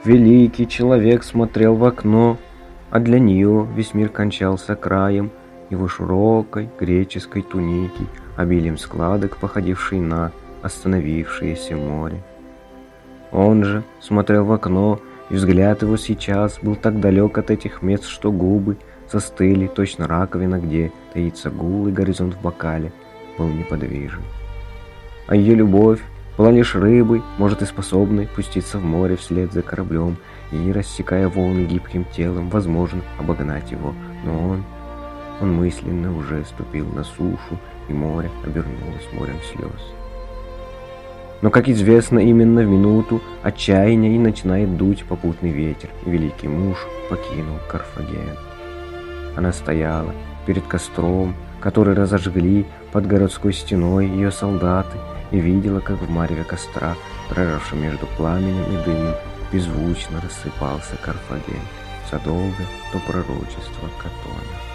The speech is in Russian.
Великий человек смотрел в окно, а для нее весь мир кончался краем его широкой греческой туники, обилием складок, походившей на остановившееся море. Он же смотрел в окно, и взгляд его сейчас был так далек от этих мест, что губы застыли, точно раковина, где таится гул, и горизонт в бокале был неподвижен. А ее любовь была лишь рыбой, может и способной пуститься в море вслед за кораблем и, рассекая волны гибким телом, возможно обогнать его, но он мысленно уже ступил на сушу, и море обернулось морем слез. Но, как известно, именно в минуту отчаяния и начинает дуть попутный ветер, и великий муж покинул Карфаген. Она стояла перед костром, который разожгли под городской стеной ее солдаты, и видела, как в мареве костра, дрожавшем между пламенем и дымом, беззвучно рассыпался Карфаген задолго до пророчества Катона.